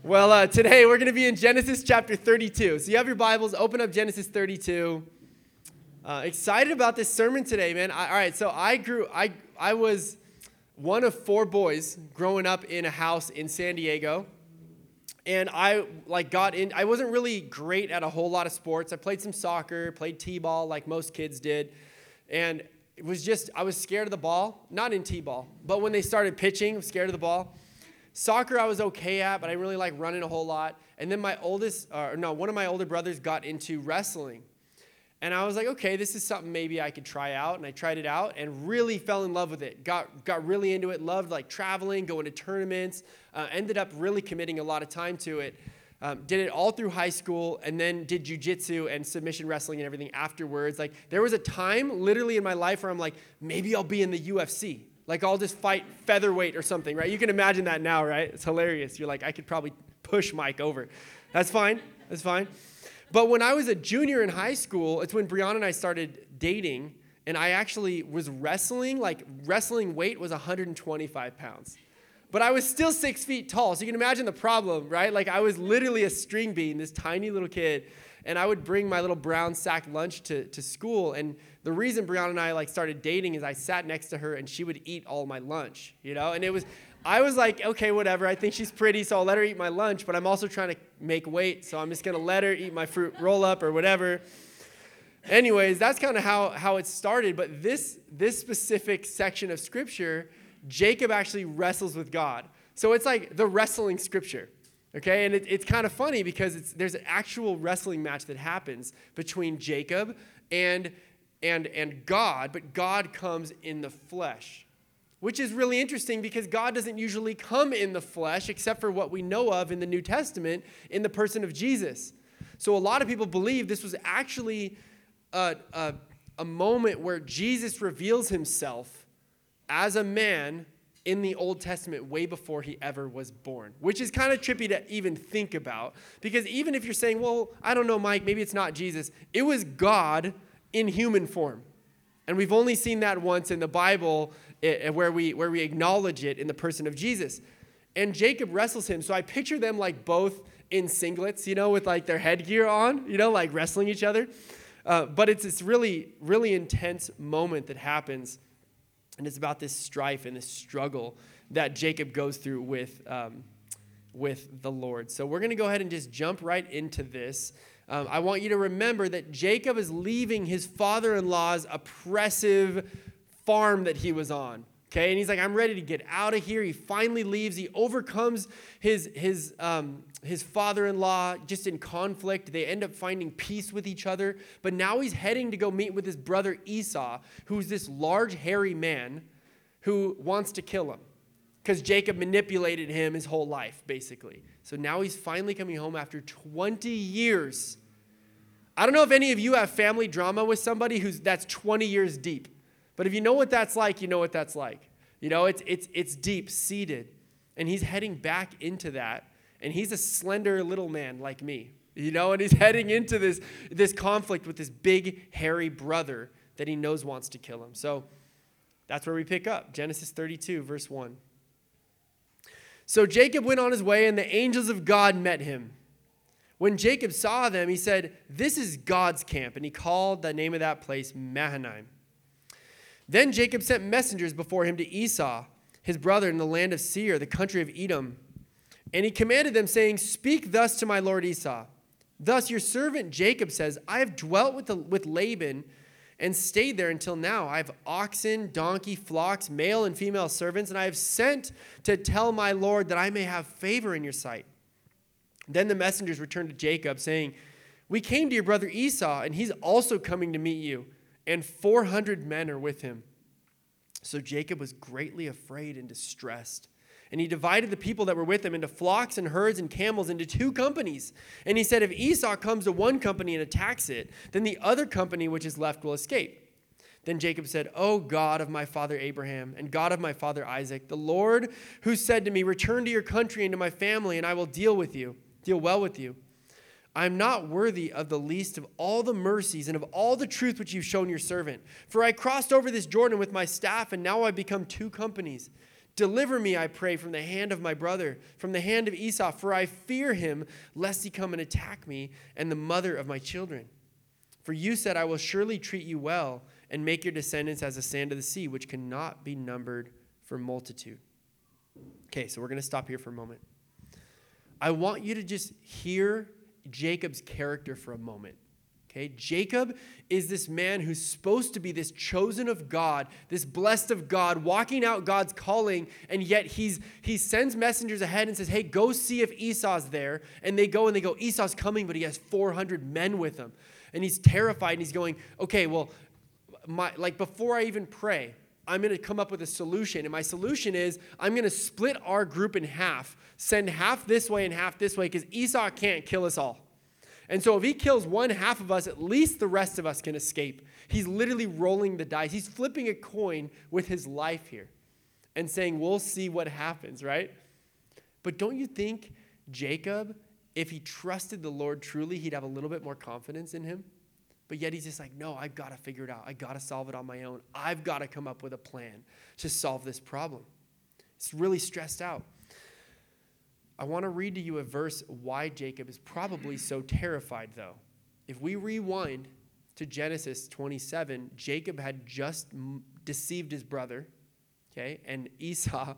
Well, today we're going to be in Genesis chapter 32. So you have your Bibles, open up Genesis 32. Excited about this sermon today, man. All right, so I was one of four boys growing up in a house in San Diego. And I wasn't really great at a whole lot of sports. I played some soccer, played t-ball like most kids did. And I was scared of the ball, not in t-ball, but when they started pitching, I was scared of the ball. Soccer I was okay at, but I didn't really like running a whole lot. And then one of my older brothers got into wrestling. And I was like, okay, this is something maybe I could try out. And I tried it out and really fell in love with it. Got really into it, loved like traveling, going to tournaments, ended up really committing a lot of time to it. Did it all through high school and then did jiu-jitsu and submission wrestling and everything afterwards. Like there was a time literally in my life where I'm like, maybe I'll be in the UFC. Like I'll just fight featherweight or something, right? You can imagine that now, right? It's hilarious. You're like, I could probably push Mike over. That's fine. That's fine. But when I was a junior in high school, it's when Brianna and I started dating, and I actually was wrestling. Like wrestling weight was 125 pounds. But I was still 6 feet tall, so you can imagine the problem, right? Like I was literally a string bean, this tiny little kid, and I would bring my little brown sack lunch to school. And the reason Brianna and I started dating is I sat next to her and she would eat all my lunch, you know? And I was like, okay, whatever. I think she's pretty, so I'll let her eat my lunch, but I'm also trying to make weight, so I'm just going to let her eat my fruit roll-up or whatever. Anyways, that's kind of how it started. But this specific section of Scripture, Jacob actually wrestles with God. So it's like the wrestling Scripture. Okay, and it's kind of funny because there's an actual wrestling match that happens between Jacob and God, but God comes in the flesh, which is really interesting because God doesn't usually come in the flesh except for what we know of in the New Testament in the person of Jesus. So a lot of people believe this was actually a moment where Jesus reveals himself as a man in the Old Testament way before he ever was born, which is kind of trippy to even think about. Because even if you're saying, well, I don't know, Mike, maybe it's not Jesus, it was God in human form. And we've only seen that once in the Bible where we acknowledge it in the person of Jesus. And Jacob wrestles him. So I picture them like both in singlets, you know, with like their headgear on, you know, like wrestling each other. But it's this really, really intense moment that happens. And it's about this strife and this struggle that Jacob goes through with the Lord. So we're going to go ahead and just jump right into this. I want you to remember that Jacob is leaving his father-in-law's oppressive farm that he was on. Okay, and he's like, I'm ready to get out of here. He finally leaves. He overcomes his father-in-law just in conflict. They end up finding peace with each other. But now he's heading to go meet with his brother Esau, who's this large, hairy man who wants to kill him because Jacob manipulated him his whole life, basically. So now he's finally coming home after 20 years. I don't know if any of you have family drama with somebody that's 20 years deep. But if you know what that's like, you know what that's like. You know, it's deep-seated. And he's heading back into that. And he's a slender little man like me. You know, and he's heading into this conflict with this big, hairy brother that he knows wants to kill him. So that's where we pick up. Genesis 32, verse 1. So Jacob went on his way, and the angels of God met him. When Jacob saw them, he said, "This is God's camp." And he called the name of that place Mahanaim. Then Jacob sent messengers before him to Esau, his brother, in the land of Seir, the country of Edom. And he commanded them, saying, "Speak thus to my lord Esau. Thus your servant Jacob says, I have dwelt with Laban and stayed there until now. I have oxen, donkey, flocks, male and female servants, and I have sent to tell my lord that I may have favor in your sight." Then the messengers returned to Jacob, saying, "We came to your brother Esau, and he's also coming to meet you, and 400 men are with him." So Jacob was greatly afraid and distressed. And he divided the people that were with him into flocks and herds and camels into two companies. And he said, if Esau comes to one company and attacks it, then the other company which is left will escape. Then Jacob said, "O God of my father Abraham and God of my father Isaac, the Lord who said to me, 'Return to your country and to my family, and I will deal well with you. I am not worthy of the least of all the mercies and of all the truth which you've shown your servant. For I crossed over this Jordan with my staff, and now I've become two companies. Deliver me, I pray, from the hand of my brother, from the hand of Esau, for I fear him, lest he come and attack me and the mother of my children. For you said, I will surely treat you well and make your descendants as the sand of the sea, which cannot be numbered for multitude. Okay, so we're going to stop here for a moment. I want you to just hear Jacob's character for a moment. Okay, Jacob is this man who's supposed to be this chosen of God, this blessed of God, walking out God's calling, and yet he sends messengers ahead and says, hey, go see if Esau's there. And they go, Esau's coming, but he has 400 men with him. And he's terrified, and he's going, okay, well, before I even pray, I'm going to come up with a solution. And my solution is I'm going to split our group in half, send half this way and half this way, because Esau can't kill us all. And so if he kills one half of us, at least the rest of us can escape. He's literally rolling the dice. He's flipping a coin with his life here and saying, we'll see what happens, right? But don't you think Jacob, if he trusted the Lord truly, he'd have a little bit more confidence in him? But yet he's just like, no, I've got to figure it out. I got to solve it on my own. I've got to come up with a plan to solve this problem. He's really stressed out. I want to read to you a verse why Jacob is probably so terrified, though. If we rewind to Genesis 27, Jacob had just deceived his brother, okay, and Esau.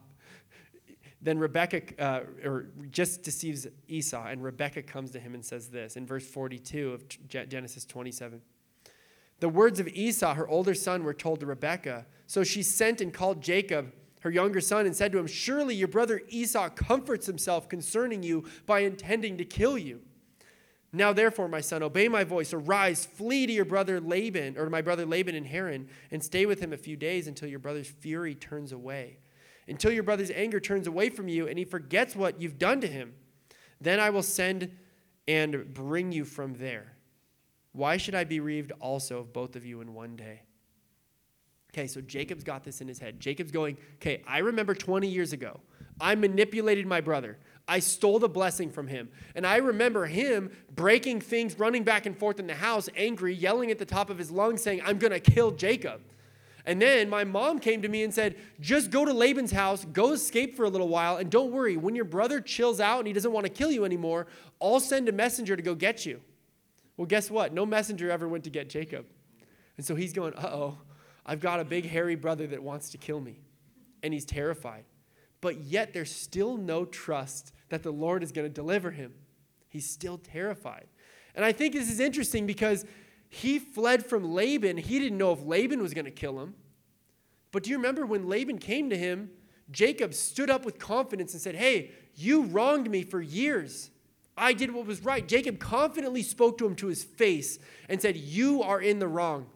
Then Rebekah, just deceives Esau, and Rebekah comes to him and says this in verse 42 of Genesis 27. The words of Esau, her older son, were told to Rebekah. So she sent and called Jacob, her younger son, and said to him, surely your brother Esau comforts himself concerning you by intending to kill you. Now therefore, my son, obey my voice. Arise, flee to your brother Laban, or my brother Laban in Haran, and stay with him a few days until your brother's fury turns away. Until your brother's anger turns away from you and he forgets what you've done to him. Then I will send and bring you from there. Why should I be bereaved also of both of you in one day? Okay, so Jacob's got this in his head. Jacob's going, okay, I remember 20 years ago, I manipulated my brother. I stole the blessing from him. And I remember him breaking things, running back and forth in the house, angry, yelling at the top of his lungs, saying, I'm going to kill Jacob. And then my mom came to me and said, just go to Laban's house, go escape for a little while, and don't worry, when your brother chills out and he doesn't want to kill you anymore, I'll send a messenger to go get you. Well, guess what? No messenger ever went to get Jacob. And so he's going, uh-oh, I've got a big hairy brother that wants to kill me. And he's terrified. But yet there's still no trust that the Lord is going to deliver him. He's still terrified. And I think this is interesting because he fled from Laban. He didn't know if Laban was going to kill him. But do you remember when Laban came to him, Jacob stood up with confidence and said, hey, you wronged me for years. I did what was right. Jacob confidently spoke to him to his face and said, you are in the wrong.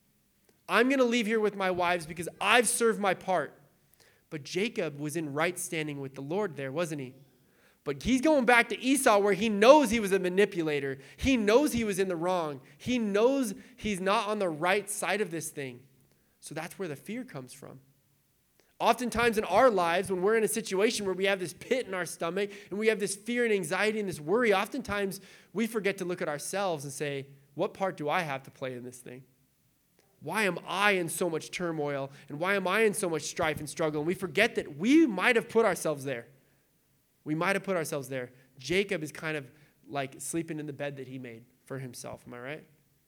I'm going to leave here with my wives because I've served my part. But Jacob was in right standing with the Lord there, wasn't he? But he's going back to Esau where he knows he was a manipulator. He knows he was in the wrong. He knows he's not on the right side of this thing. So that's where the fear comes from. Oftentimes in our lives, when we're in a situation where we have this pit in our stomach and we have this fear and anxiety and this worry, oftentimes we forget to look at ourselves and say, what part do I have to play in this thing? Why am I in so much turmoil? And why am I in so much strife and struggle? And we forget that we might have put ourselves there. We might have put ourselves there. Jacob is kind of like sleeping in the bed that he made for himself. Am I right?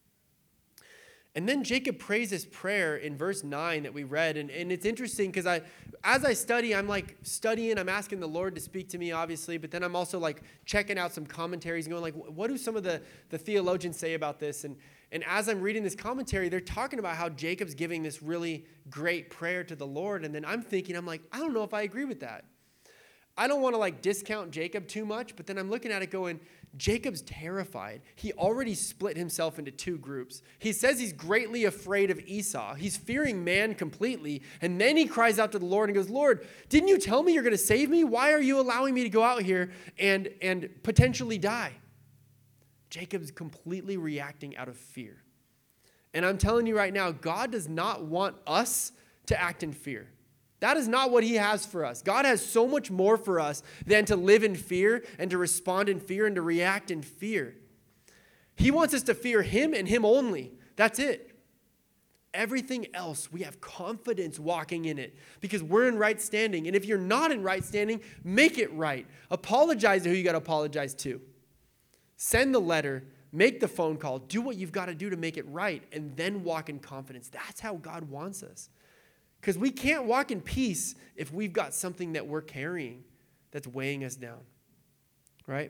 And then Jacob prays this prayer in verse 9 that we read. And it's interesting because as I study, I'm like studying. I'm asking the Lord to speak to me, obviously. But then I'm also like checking out some commentaries and going like, what do some of the theologians say about this? And as I'm reading this commentary, they're talking about how Jacob's giving this really great prayer to the Lord. And then I'm thinking, I'm like, I don't know if I agree with that. I don't want to like discount Jacob too much, but then I'm looking at it going, Jacob's terrified. He already split himself into two groups. He says he's greatly afraid of Esau. He's fearing man completely. And then he cries out to the Lord and goes, Lord, didn't you tell me you're going to save me? Why are you allowing me to go out here and potentially die? Jacob's completely reacting out of fear. And I'm telling you right now, God does not want us to act in fear. That is not what he has for us. God has so much more for us than to live in fear and to respond in fear and to react in fear. He wants us to fear him and him only. That's it. everything else, we have confidence walking in it because we're in right standing. And if you're not in right standing, make it right. Apologize to who you got to apologize to. Send the letter, make the phone call, do what you've got to do to make it right, and then walk in confidence. That's how God wants us. Because we can't walk in peace if we've got something that we're carrying that's weighing us down, right?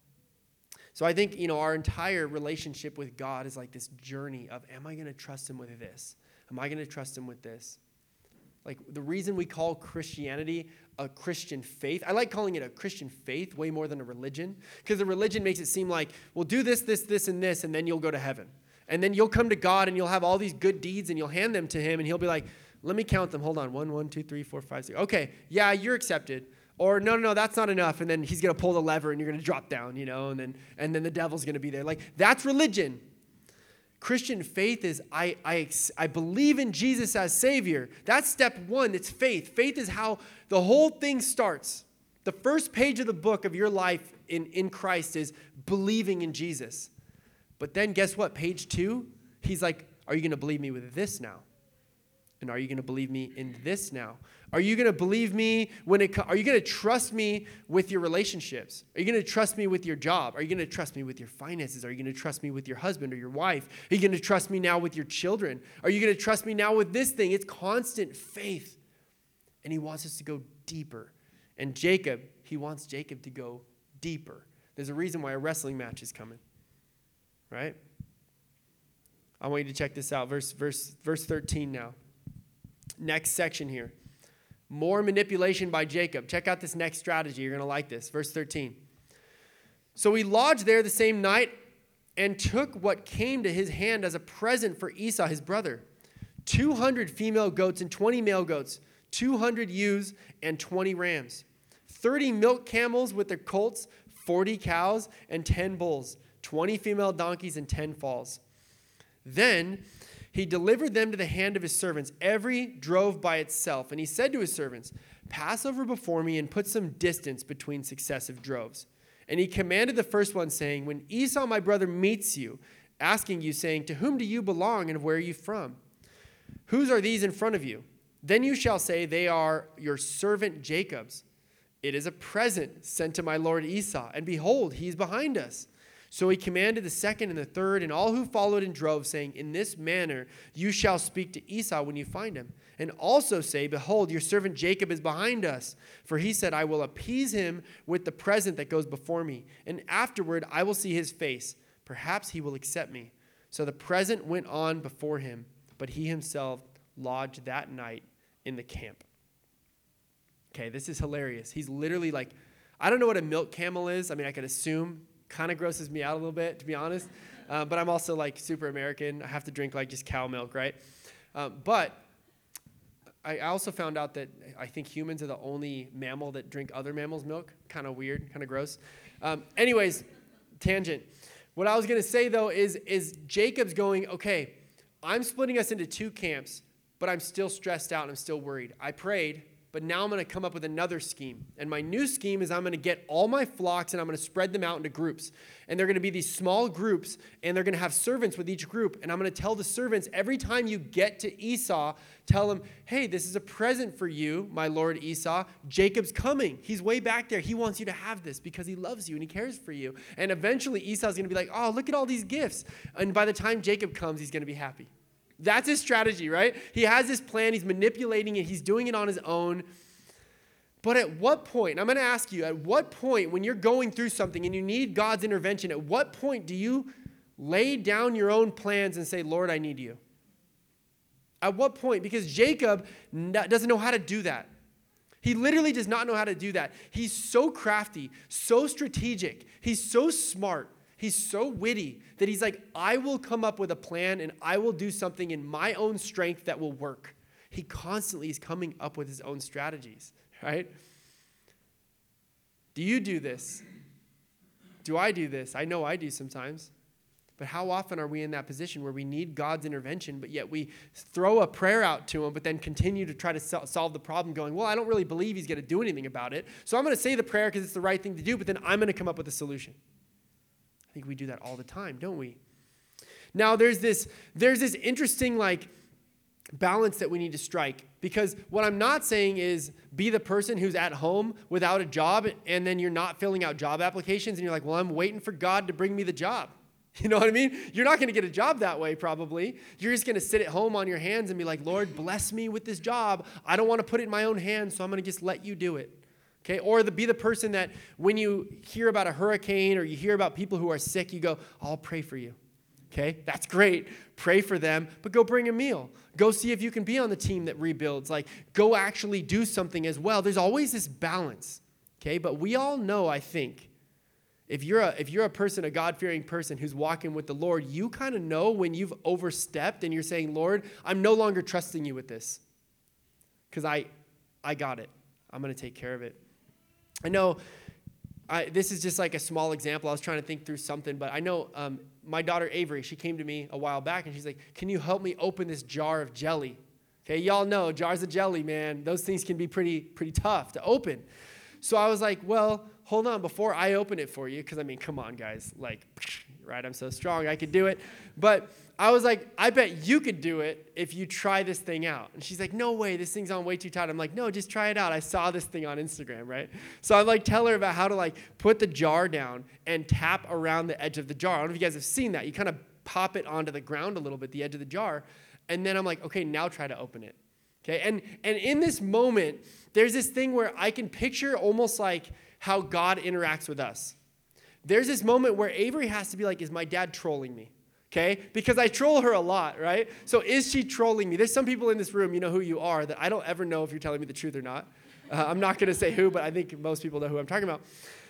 So I think, our entire relationship with God is like this journey of, am I going to trust him with this? Am I going to trust him with this? Like the reason we call Christianity a Christian faith, I like calling it a Christian faith way more than a religion, because a religion makes it seem like, well, do this, this, this, and this, and then you'll go to heaven. And then you'll come to God and you'll have all these good deeds and you'll hand them to him and he'll be like, let me count them. Hold on. 1, 2, 3, 4, 5, 6. Okay, yeah, you're accepted. Or no, that's not enough. And then he's going to pull the lever and you're going to drop down, and then the devil's going to be there. Like, that's religion. Christian faith is I believe in Jesus as Savior. That's step one. It's faith. Faith is how the whole thing starts. The first page of the book of your life in Christ is believing in Jesus. But then guess what? Page 2, he's like, are you going to believe me with this now? And are you going to believe me in this now? Are you going to believe me are you going to trust me with your relationships? Are you going to trust me with your job? Are you going to trust me with your finances? Are you going to trust me with your husband or your wife? Are you going to trust me now with your children? Are you going to trust me now with this thing? It's constant faith. And he wants us to go deeper. And Jacob, he wants Jacob to go deeper. There's a reason why a wrestling match is coming. Right? I want you to check this out. Verse 13 now. Next section here. More manipulation by Jacob. Check out this next strategy. You're going to like this. Verse 13. So he lodged there the same night and took what came to his hand as a present for Esau, his brother. 200 female goats and 20 male goats, 200 ewes and 20 rams, 30 milk camels with their colts, 40 cows and 10 bulls, 20 female donkeys and 10 foals. Then he delivered them to the hand of his servants, every drove by itself. And he said to his servants, pass over before me and put some distance between successive droves. And he commanded the first one, saying, when Esau my brother meets you, asking you, saying, to whom do you belong and where are you from? Whose are these in front of you? Then you shall say, they are your servant Jacob's. It is a present sent to my lord Esau, and behold, he is behind us. So he commanded the second and the third and all who followed in droves, saying, in this manner you shall speak to Esau when you find him. And also say, behold, your servant Jacob is behind us. For he said, I will appease him with the present that goes before me. And afterward I will see his face. Perhaps he will accept me. So the present went on before him, but he himself lodged that night in the camp. Okay, this is hilarious. He's literally like, I don't know what a milk camel is. I mean, I could assume. Kind of grosses me out a little bit, to be honest. But I'm also like super American. I have to drink like just cow milk, right? But I also found out that I think humans are the only mammal that drink other mammals' milk. Kind of weird, kind of gross. Anyways, tangent. What I was going to say, though, is Jacob's going, okay, I'm splitting us into two camps, but I'm still stressed out and I'm still worried. I prayed. But now I'm going to come up with another scheme. And my new scheme is I'm going to get all my flocks and I'm going to spread them out into groups. And they're going to be these small groups and they're going to have servants with each group. And I'm going to tell the servants every time you get to Esau, tell him, hey, this is a present for you, my lord Esau. Jacob's coming. He's way back there. He wants you to have this because he loves you and he cares for you. And eventually Esau's going to be like, oh, look at all these gifts. And by the time Jacob comes, he's going to be happy. That's his strategy, right? He has this plan. He's manipulating it. He's doing it on his own. But at what point, and I'm going to ask you, at what point when you're going through something and you need God's intervention, at what point do you lay down your own plans and say, Lord, I need you? At what point? Because Jacob doesn't know how to do that. He literally does not know how to do that. He's so crafty, so strategic. He's so smart. He's so witty that he's like, I will come up with a plan and I will do something in my own strength that will work. He constantly is coming up with his own strategies, right? Do you do this? Do I do this? I know I do sometimes. But how often are we in that position where we need God's intervention, but yet we throw a prayer out to him, but then continue to try to solve the problem going, well, I don't really believe he's going to do anything about it. So I'm going to say the prayer because it's the right thing to do, but then I'm going to come up with a solution. I think we do that all the time, don't we? Now, there's this interesting, like, balance that we need to strike. Because what I'm not saying is be the person who's at home without a job and then you're not filling out job applications and you're like, well, I'm waiting for God to bring me the job. You know what I mean? You're not going to get a job that way probably. You're just going to sit at home on your hands and be like, Lord, bless me with this job. I don't want to put it in my own hands, so I'm going to just let you do it. Okay? Or be the person that when you hear about a hurricane or you hear about people who are sick, you go, I'll pray for you. Okay? That's great. Pray for them, but go bring a meal. Go see if you can be on the team that rebuilds. Like, go actually do something as well. There's always this balance. Okay? But we all know, I think, if you're a person, a God-fearing person who's walking with the Lord, you kind of know when you've overstepped and you're saying, Lord, I'm no longer trusting you with this because I got it. I'm going to take care of it. I know this is just like a small example. I was trying to think through something, but I know my daughter Avery, she came to me a while back and she's like, can you help me open this jar of jelly? Okay, y'all know jars of jelly, man, those things can be pretty tough to open. So I was like, well, hold on, before I open it for you, because I mean, come on, guys, like, right, I'm so strong, I could do it. But I was like, I bet you could do it if you try this thing out. And she's like, no way, this thing's on way too tight. I'm like, no, just try it out. I saw this thing on Instagram, right? So I like tell her about how to like put the jar down and tap around the edge of the jar. I don't know if you guys have seen that. You kind of pop it onto the ground a little bit, the edge of the jar. And then I'm like, okay, now try to open it. Okay, and in this moment, there's this thing where I can picture almost like how God interacts with us. There's this moment where Avery has to be like, is my dad trolling me? Okay, because I troll her a lot, right? So is she trolling me? There's some people in this room, you know who you are, that I don't ever know if you're telling me the truth or not. I'm not going to say who, but I think most people know who I'm talking about.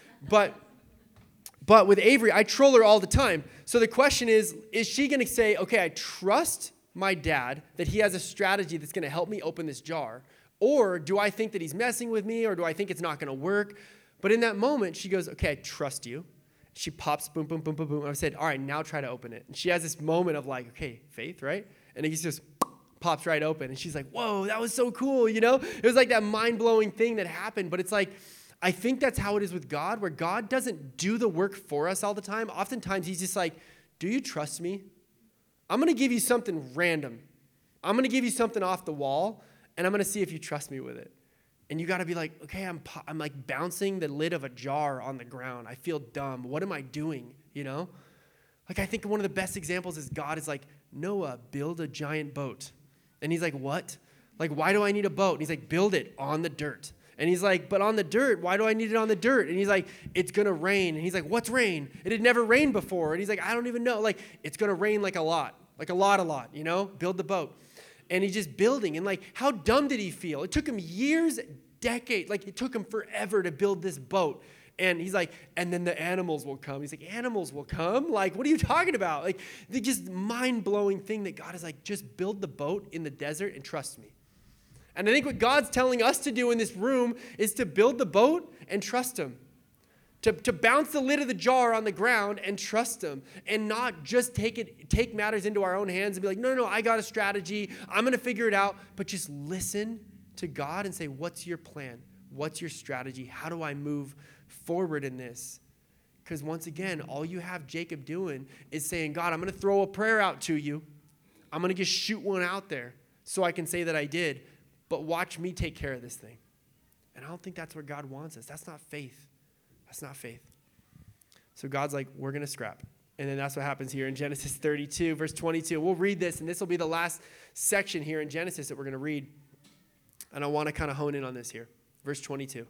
But with Avery, I troll her all the time. So the question is she going to say, okay, I trust my dad that he has a strategy that's going to help me open this jar? Or do I think that he's messing with me, or do I think it's not going to work? But in that moment, she goes, okay, I trust you. She pops, boom, boom, boom, boom, boom. I said, all right, now try to open it. And she has this moment of like, okay, faith, right? And it just pops right open. And she's like, whoa, that was so cool, you know? It was like that mind-blowing thing that happened. But it's like, I think that's how it is with God, where God doesn't do the work for us all the time. Oftentimes, he's just like, do you trust me? I'm going to give you something random. I'm going to give you something off the wall, and I'm going to see if you trust me with it. And you got to be like, okay, I'm like bouncing the lid of a jar on the ground. I feel dumb. What am I doing, you know? Like, I think one of the best examples is God is like, Noah, build a giant boat. And he's like, what? Like, why do I need a boat? And he's like, build it on the dirt. And he's like, but on the dirt, why do I need it on the dirt? And he's like, it's going to rain. And he's like, what's rain? It had never rained before. And he's like, I don't even know. Like, it's going to rain like a lot, you know? Build the boat. And he's just building. And like, how dumb did he feel? It took him years, decades. Like, it took him forever to build this boat. And he's like, and then the animals will come. He's like, animals will come? Like, what are you talking about? Like, the just mind-blowing thing that God is like, just build the boat in the desert and trust me. And I think what God's telling us to do in this room is to build the boat and trust him. To bounce the lid of the jar on the ground and trust him, and not just take matters into our own hands and be like, no, I got a strategy. I'm going to figure it out. But just listen to God and say, what's your plan? What's your strategy? How do I move forward in this? Because once again, all you have Jacob doing is saying, God, I'm going to throw a prayer out to you. I'm going to just shoot one out there so I can say that I did. But watch me take care of this thing. And I don't think that's where God wants us. That's not faith. That's not faith. So God's like, we're going to scrap. And then that's what happens here in Genesis 32, verse 22. We'll read this, and this will be the last section here in Genesis that we're going to read. And I want to kind of hone in on this here. Verse 22.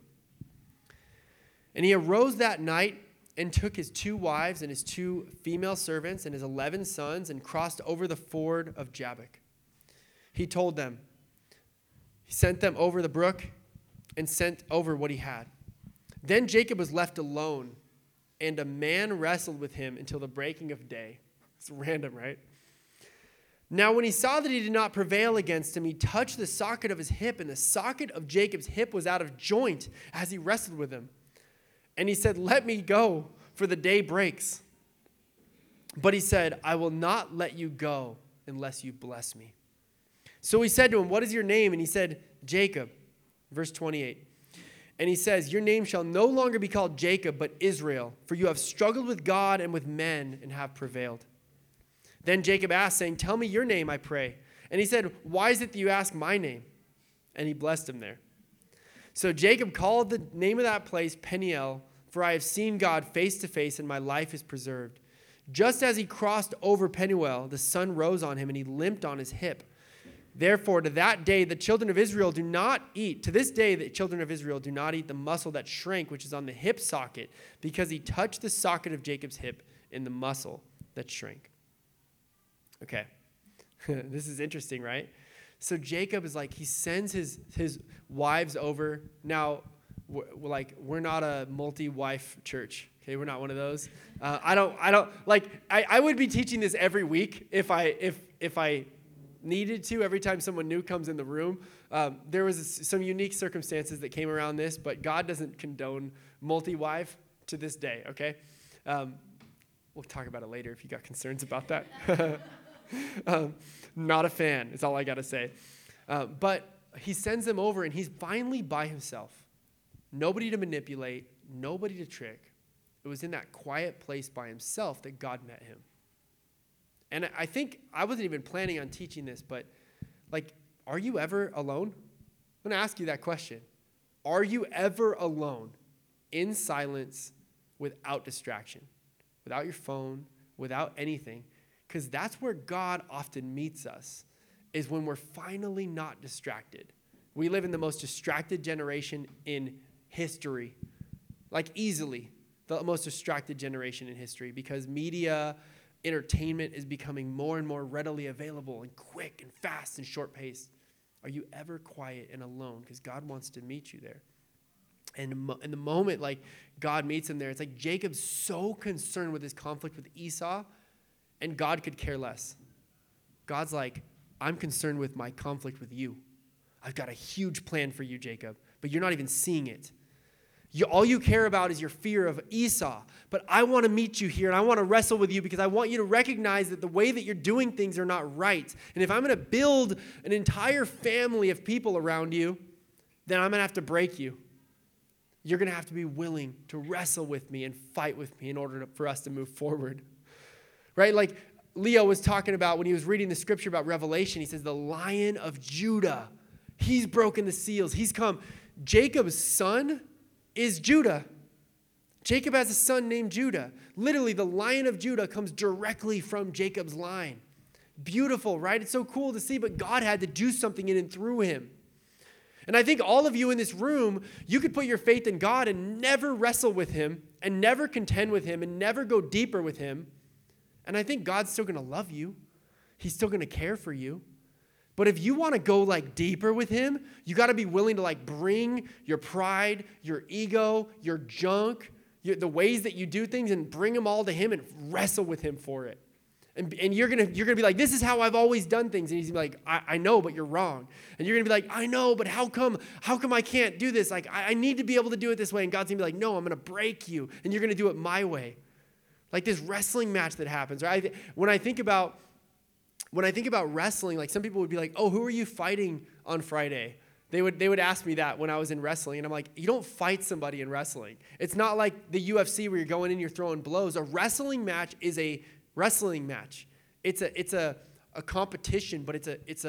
And he arose that night and took his 2 wives and his 2 female servants and his 11 sons and crossed over the ford of Jabbok. He told them, he sent them over the brook and sent over what he had. Then Jacob was left alone, and a man wrestled with him until the breaking of day. It's random, right? Now when he saw that he did not prevail against him, he touched the socket of his hip, and the socket of Jacob's hip was out of joint as he wrestled with him. And he said, let me go, for the day breaks. But he said, I will not let you go unless you bless me. So he said to him, what is your name? And he said, Jacob. Verse 28. And he says, your name shall no longer be called Jacob, but Israel, for you have struggled with God and with men and have prevailed. Then Jacob asked, saying, tell me your name, I pray. And he said, why is it that you ask my name? And he blessed him there. So Jacob called the name of that place Peniel, for I have seen God face to face, and my life is preserved. Just as he crossed over Penuel, the sun rose on him, and he limped on his hip. Therefore, to that day, the children of Israel do not eat. To this day, the children of Israel do not eat the muscle that shrank, which is on the hip socket, because he touched the socket of Jacob's hip in the muscle that shrank. Okay. This is interesting, right? So Jacob is like, he sends his wives over. Now, we're not a multi-wife church. Okay, we're not one of those. I would be teaching this every week if I needed to. Every time someone new comes in the room, there was some unique circumstances that came around this, but God doesn't condone multi-wife to this day. Okay, we'll talk about it later if you got concerns about that. Not a fan. Is all I got to say. But he sends them over, and he's finally by himself. Nobody to manipulate, nobody to trick. It was in that quiet place by himself that God met him. And I think I wasn't even planning on teaching this, but are you ever alone? I'm going to ask you that question. Are you ever alone in silence without distraction, without your phone, without anything? Because that's where God often meets us, is when we're finally not distracted. We live in the most distracted generation in history, easily the most distracted generation in history, because media, entertainment is becoming more and more readily available and quick and fast and short-paced. Are you ever quiet and alone? Because God wants to meet you there. And in the moment, God meets him there, it's like Jacob's so concerned with his conflict with Esau, and God could care less. God's like, I'm concerned with my conflict with you. I've got a huge plan for you, Jacob, but you're not even seeing it. All you care about is your fear of Esau. But I want to meet you here, and I want to wrestle with you because I want you to recognize that the way that you're doing things are not right. And if I'm going to build an entire family of people around you, then I'm going to have to break you. You're going to have to be willing to wrestle with me and fight with me in order for us to move forward. Right? Like Leo was talking about when he was reading the scripture about Revelation, he says, the Lion of Judah, he's broken the seals. He's come. Jacob's son is Judah. Jacob has a son named Judah. Literally, the Lion of Judah comes directly from Jacob's line. Beautiful, right? It's so cool to see, but God had to do something in and through him. And I think all of you in this room, you could put your faith in God and never wrestle with him and never contend with him and never go deeper with him. And I think God's still going to love you. He's still going to care for you. But if you want to go deeper with him, you got to be willing to bring your pride, your ego, your junk, the ways that you do things, and bring them all to him and wrestle with him for it. And you're gonna be like, this is how I've always done things. And he's gonna be like, I know, but you're wrong. And you're gonna be like, I know, but how come I can't do this? I need to be able to do it this way. And God's gonna be like, no, I'm gonna break you, and you're gonna do it my way. Like this wrestling match that happens, right? When I think about wrestling, some people would be like, oh, who are you fighting on Friday? They would ask me that when I was in wrestling, and I'm like, you don't fight somebody in wrestling. It's not like the UFC where you're going in, you're throwing blows. A wrestling match is a wrestling match. It's a competition, but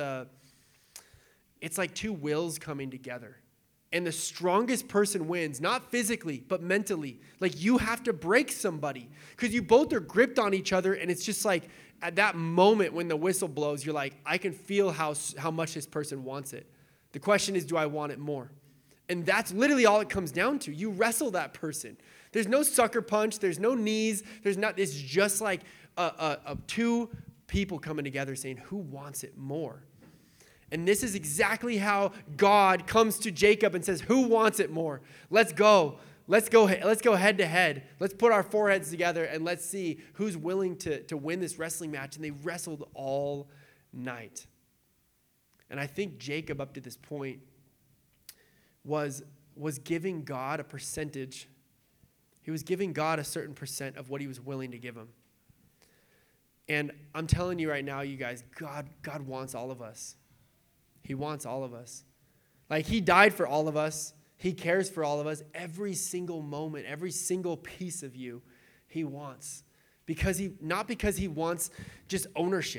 it's like two wills coming together. And the strongest person wins, not physically, but mentally. You have to break somebody because you both are gripped on each other, and it's just at that moment when the whistle blows, you're like, I can feel how much this person wants it. The question is, do I want it more? And that's literally all it comes down to. You wrestle that person. There's no sucker punch. There's no knees. It's just two people coming together saying, who wants it more? And this is exactly how God comes to Jacob and says, who wants it more? Let's go. Let's go head to head. Let's put our foreheads together and let's see who's willing to win this wrestling match. And they wrestled all night. And I think Jacob, up to this point, was giving God a percentage. He was giving God a certain percent of what he was willing to give him. And I'm telling you right now, you guys, God wants all of us. He wants all of us. He died for all of us. He cares for all of us. Every single moment, every single piece of you, he wants. Not because he wants just ownership.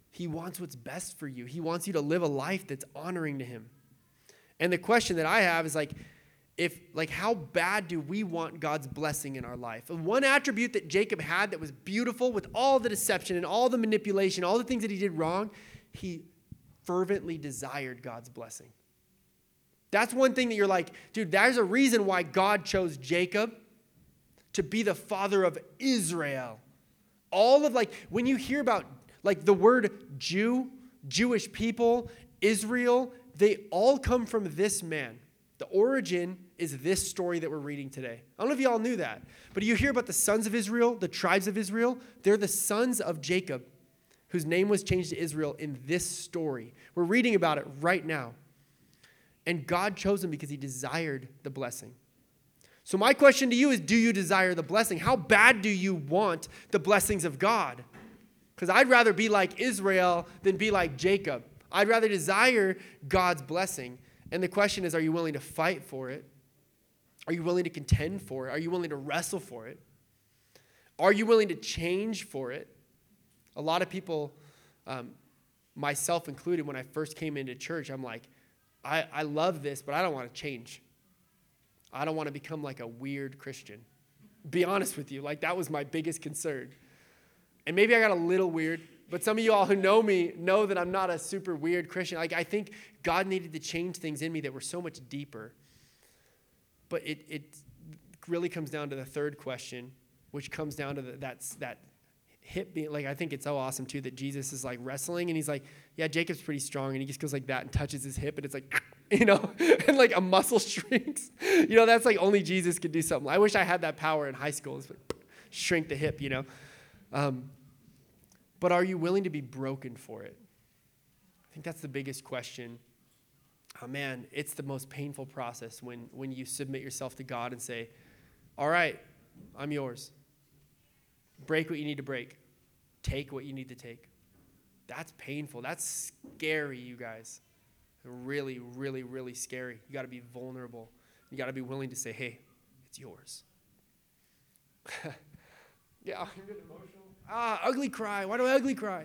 He wants what's best for you. He wants you to live a life that's honoring to him. And the question that I have is how bad do we want God's blessing in our life? And one attribute that Jacob had that was beautiful with all the deception and all the manipulation, all the things that he did wrong, he fervently desired God's blessing. That's one thing that you're like, dude, there's a reason why God chose Jacob to be the father of Israel. All of when you hear about the word Jew, Jewish people, Israel, they all come from this man. The origin is this story that we're reading today. I don't know if you all knew that, but you hear about the sons of Israel, the tribes of Israel. They're the sons of Jacob, whose name was changed to Israel in this story. We're reading about it right now. And God chose him because he desired the blessing. So my question to you is, do you desire the blessing? How bad do you want the blessings of God? Because I'd rather be like Israel than be like Jacob. I'd rather desire God's blessing. And the question is, are you willing to fight for it? Are you willing to contend for it? Are you willing to wrestle for it? Are you willing to change for it? A lot of people, myself included, when I first came into church, I'm like, I love this, but I don't want to change. I don't want to become like a weird Christian. Be honest with you, that was my biggest concern. And maybe I got a little weird, but some of you all who know me know that I'm not a super weird Christian. I think God needed to change things in me that were so much deeper. But it really comes down to the third question, which comes down to that hip being, I think it's so awesome too that Jesus is wrestling and he's like, yeah, Jacob's pretty strong, and he just goes like that and touches his hip and it's and a muscle shrinks. That's only Jesus could do something. I wish I had that power in high school, shrink the hip, But are you willing to be broken for it? I think that's the biggest question. Oh man, it's the most painful process when you submit yourself to God and say, all right, I'm yours. Break what you need to break. Take what you need to take. That's painful. That's scary, you guys. Really, really, really scary. You got to be vulnerable. You got to be willing to say, hey, it's yours. Yeah, I'm getting emotional. Ugly cry. Why do I ugly cry?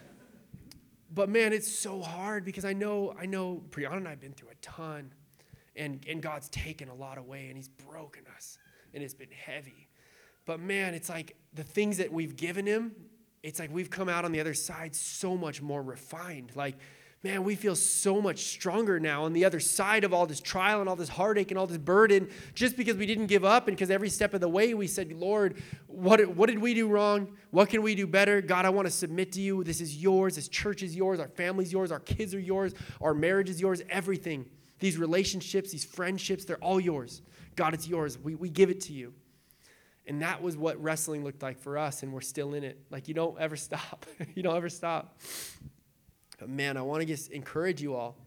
But man, it's so hard because I know Brianna and I have been through a ton, and God's taken a lot away, and he's broken us, and it's been heavy. But man, it's the things that we've given him, it's we've come out on the other side so much more refined. Man, we feel so much stronger now on the other side of all this trial and all this heartache and all this burden, just because we didn't give up and because every step of the way we said, Lord, what did we do wrong? What can we do better? God, I want to submit to you. This is yours. This church is yours. Our family's yours. Our kids are yours. Our marriage is yours. Everything. These relationships, these friendships, they're all yours. God, it's yours. We give it to you. And that was what wrestling looked like for us, and we're still in it. You don't ever stop. You don't ever stop. But man, I want to just encourage you all.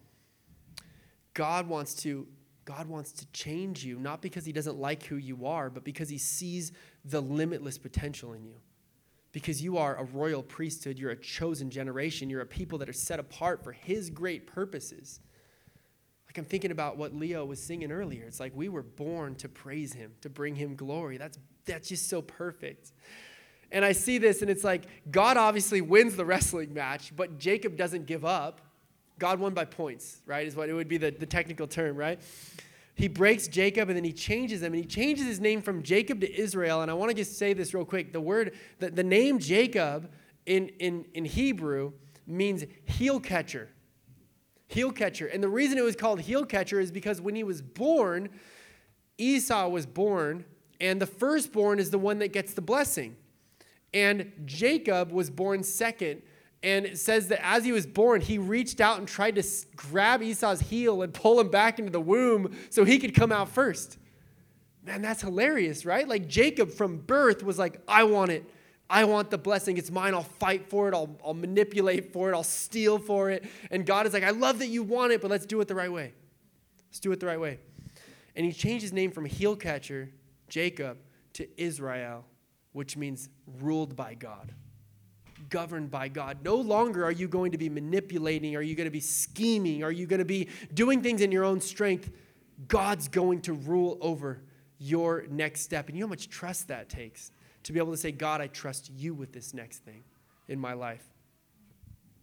God wants to change you, not because he doesn't like who you are, but because he sees the limitless potential in you. Because you are a royal priesthood, you're a chosen generation, you're a people that are set apart for his great purposes. I'm thinking about what Leo was singing earlier. It's we were born to praise him, to bring him glory. That's just so perfect. And I see this, and it's God obviously wins the wrestling match, but Jacob doesn't give up. God won by points, right, is what it would be the technical term, right? He breaks Jacob, and then he changes him, and he changes his name from Jacob to Israel. And I want to just say this real quick. The name Jacob in Hebrew means heel catcher. Heel catcher. And the reason it was called heel catcher is because when he was born, Esau was born, and the firstborn is the one that gets the blessing. And Jacob was born second. And it says that as he was born, he reached out and tried to grab Esau's heel and pull him back into the womb so he could come out first. Man, that's hilarious, right? Jacob from birth was I want it. I want the blessing. It's mine. I'll fight for it. I'll manipulate for it. I'll steal for it. And God is I love that you want it, but let's do it the right way. Let's do it the right way. And he changed his name from heel catcher, Jacob, to Israel, which means ruled by God, governed by God. No longer are you going to be manipulating. Are you going to be scheming? Are you going to be doing things in your own strength? God's going to rule over your next step. And you know how much trust that takes to be able to say, God, I trust you with this next thing in my life.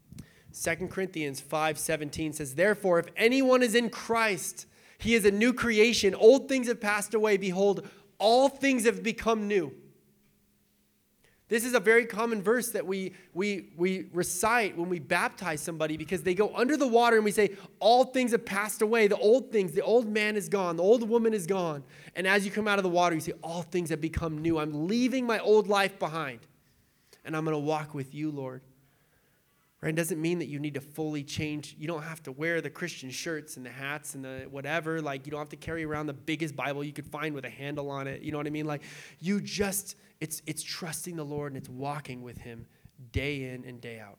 2 Corinthians 5:17 says, "Therefore, if anyone is in Christ, he is a new creation. Old things have passed away. Behold, all things have become new." This is a very common verse that we recite when we baptize somebody, because they go under the water and we say, all things have passed away. The old things, the old man is gone. The old woman is gone. And as you come out of the water, you say, all things have become new. I'm leaving my old life behind, and I'm going to walk with you, Lord. Right? It doesn't mean that you need to fully change. You don't have to wear the Christian shirts and the hats and the whatever. Like, you don't have to carry around the biggest Bible you could find with a handle on it. You know what I mean? Like, you just, it's trusting the Lord, and it's walking with him day in and day out.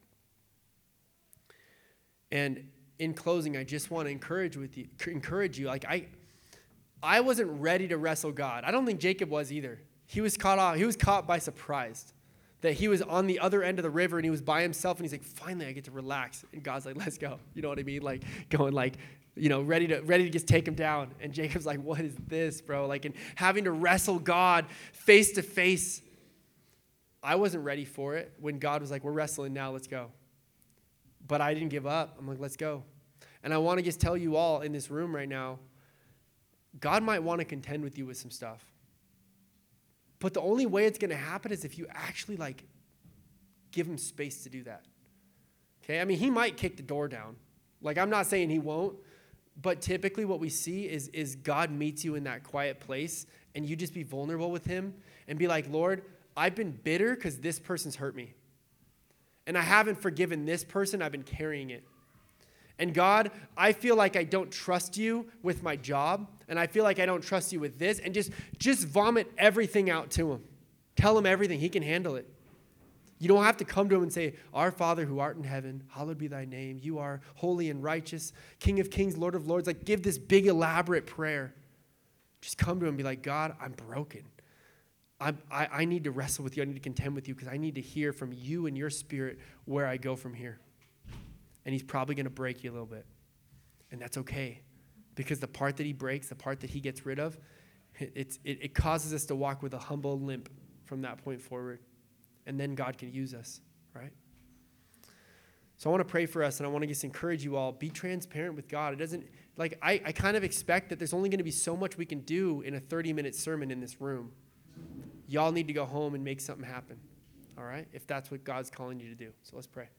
And in closing, I just want to encourage you. Like, I wasn't ready to wrestle God. I don't think Jacob was either. He was caught by surprise. That he was on the other end of the river and he was by himself, and he's like, finally I get to relax. And God's like, let's go. You know what I mean? Like, going like, ready to just take him down. And Jacob's like, what is this, bro? Like, and having to wrestle God face to face. I wasn't ready for it when God was like, we're wrestling now, let's go. But I didn't give up. I'm like, let's go. And I want to just tell you all in this room right now, God might want to contend with you with some stuff. But the only way it's going to happen is if you actually, like, give him space to do that. Okay? I mean, he might kick the door down. Like, I'm not saying he won't. But typically what we see is God meets you in that quiet place, and you just be vulnerable with him and be like, Lord, I've been bitter because this person's hurt me. And I haven't forgiven this person. I've been carrying it. And God, I feel like I don't trust you with my job, and I feel like I don't trust you with this, and just vomit everything out to him. Tell him everything. He can handle it. You don't have to come to him and say, Our Father who art in heaven, hallowed be thy name. You are holy and righteous, King of kings, Lord of lords. Like, give this big, elaborate prayer. Just come to him and be like, God, I'm broken. I need to wrestle with you. I need to contend with you because I need to hear from you and your spirit where I go from here. And he's probably going to break you a little bit. And that's okay. Because the part that he breaks, the part that he gets rid of, it causes us to walk with a humble limp from that point forward. And then God can use us, right? So I want to pray for us, and I want to just encourage you all, be transparent with God. It doesn't, like, I kind of expect that there's only going to be so much we can do in a 30-minute sermon in this room. Y'all need to go home and make something happen, all right? If that's what God's calling you to do. So let's pray.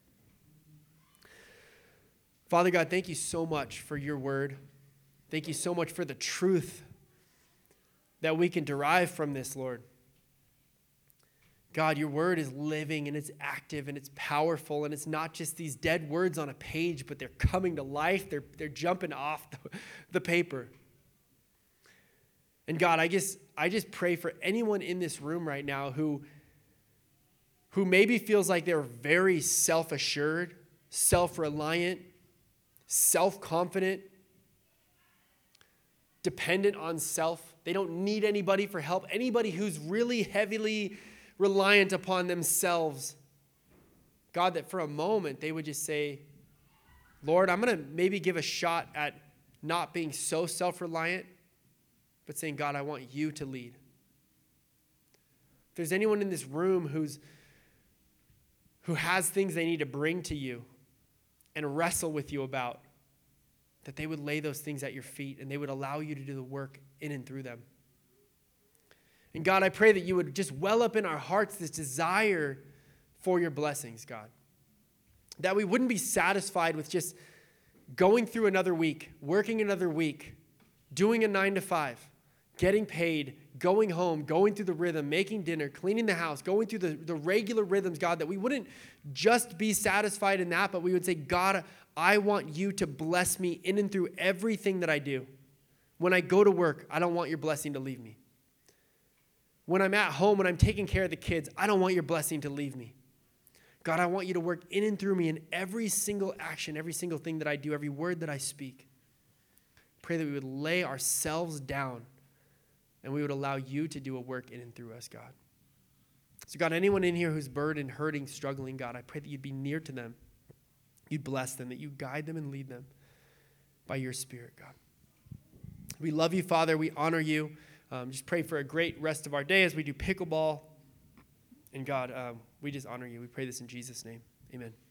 Father God, thank you so much for your word. Thank you so much for the truth that we can derive from this, Lord. God, your word is living and it's active and it's powerful, and it's not just these dead words on a page, but they're coming to life. They're jumping off the paper. And God, I just pray for anyone in this room right now who maybe feels like they're very self-assured, self-reliant, self-confident, dependent on self. They don't need anybody for help. Anybody who's really heavily reliant upon themselves. God, that for a moment they would just say, Lord, I'm going to maybe give a shot at not being so self-reliant, but saying, God, I want you to lead. If there's anyone in this room who has things they need to bring to you and wrestle with you about, that they would lay those things at your feet and they would allow you to do the work in and through them. And God, I pray that you would just well up in our hearts this desire for your blessings, God. That we wouldn't be satisfied with just going through another week, working another week, doing a 9-to-5, getting paid, going home, going through the rhythm, making dinner, cleaning the house, going through the regular rhythms, God, that we wouldn't just be satisfied in that, but we would say, God, I want you to bless me in and through everything that I do. When I go to work, I don't want your blessing to leave me. When I'm at home, when I'm taking care of the kids, I don't want your blessing to leave me. God, I want you to work in and through me in every single action, every single thing that I do, every word that I speak. Pray that we would lay ourselves down and we would allow you to do a work in and through us, God. So God, anyone in here who's burdened, hurting, struggling, God, I pray that you'd be near to them. You'd bless them, that you guide them and lead them by your Spirit, God. We love you, Father. We honor you. Just pray for a great rest of our day as we do pickleball. And God, we just honor you. We pray this in Jesus' name. Amen.